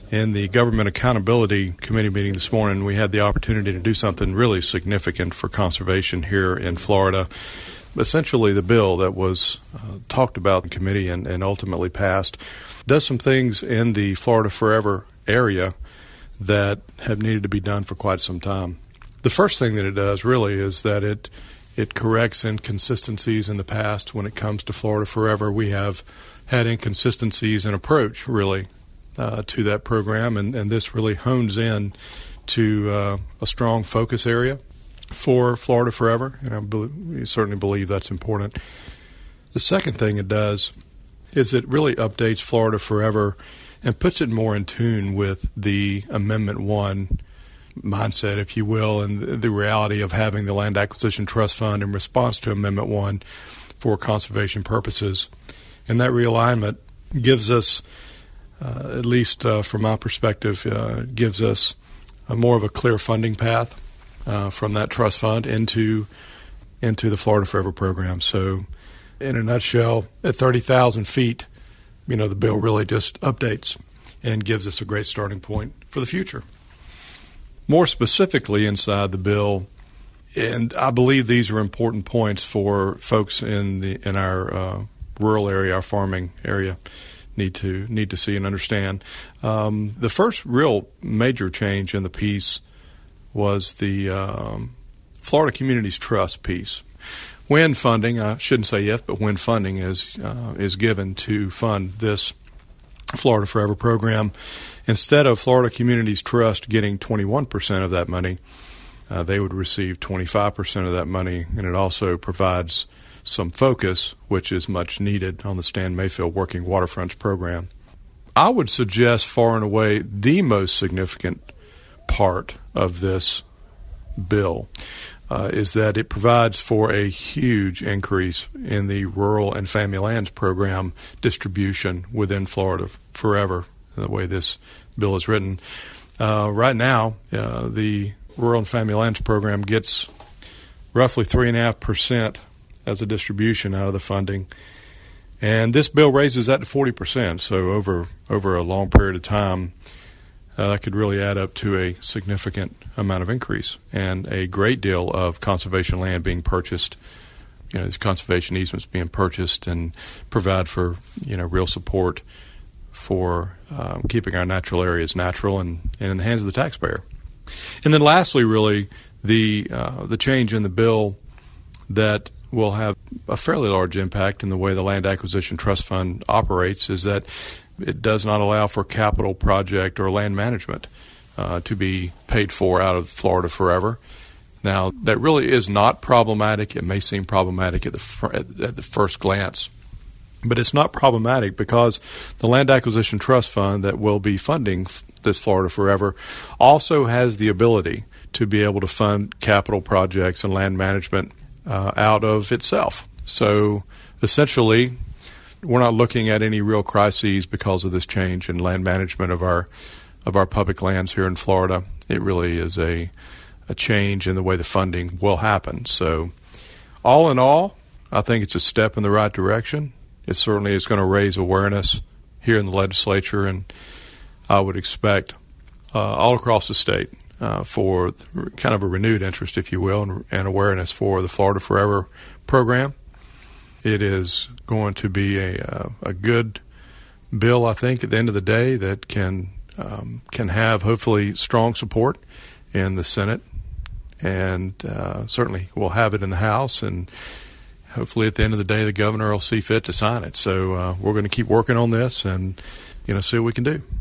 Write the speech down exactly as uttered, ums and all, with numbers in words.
In the Government Accountability Committee meeting this morning, we had the opportunity to do something really significant for conservation here in Florida. Essentially, the bill that was uh, talked about in committee and, and ultimately passed does some things in the Florida Forever area that have needed to be done for quite some time. The first thing that it does really is that it it corrects inconsistencies in the past when it comes to Florida Forever. We have had inconsistencies in approach, really, Uh, to that program, and, and this really hones in to uh, a strong focus area for Florida Forever, and I be- certainly believe that's important. The second thing it does is it really updates Florida Forever and puts it more in tune with the Amendment one mindset, if you will, and the reality of having the Land Acquisition Trust Fund in response to Amendment one for conservation purposes. And that realignment gives us Uh, at least uh, from my perspective, uh, gives us a more of a clear funding path uh, from that trust fund into into the Florida Forever program. So, in a nutshell, at thirty thousand feet, you know, the bill really just updates and gives us a great starting point for the future. More specifically inside the bill, and I believe these are important points for folks in the in our uh, rural area, our farming area, need to need to see and understand. Um, the first real major change in the piece was the um, Florida Communities Trust piece. When funding, I shouldn't say if, but when funding is uh, is given to fund this Florida Forever program, instead of Florida Communities Trust getting twenty-one percent of that money, uh, they would receive twenty-five percent of that money, and it also provides some focus, which is much needed on the Stan Mayfield Working Waterfronts program. I would suggest far and away the most significant part of this bill uh, is that it provides for a huge increase in the rural and family lands program distribution within Florida Forever, the way this bill is written. Uh, right now, uh, the rural and family lands program gets roughly three point five percent as a distribution out of the funding, and this bill raises that to forty percent. So over over a long period of time, uh, that could really add up to a significant amount of increase and a great deal of conservation land being purchased. You know, these conservation easements being purchased and provide for you know real support for um, keeping our natural areas natural and, and in the hands of the taxpayer. And then lastly, really the uh, the change in the bill that will have a fairly large impact in the way the Land Acquisition Trust Fund operates is that it does not allow for capital project or land management uh, to be paid for out of Florida Forever. Now, that really is not problematic. It may seem problematic at the fr- at the first glance, but it's not problematic because the Land Acquisition Trust Fund that will be funding f- this Florida Forever also has the ability to be able to fund capital projects and land management Uh, out of itself. So essentially, we're not looking at any real crises because of this change in land management of our of our public lands here in Florida. It really is a a change in the way the funding will happen. So all in all, I think it's a step in the right direction. It certainly is going to raise awareness here in the legislature, and I would expect uh, all across the state Uh, for kind of a renewed interest, if you will, and, and awareness for the Florida Forever program. It is going to be a, a, a good bill, I think, at the end of the day that can um, can have hopefully strong support in the Senate, and uh, certainly we'll have it in the House, and hopefully at the end of the day the governor will see fit to sign it. So uh, we're going to keep working on this and you know see what we can do.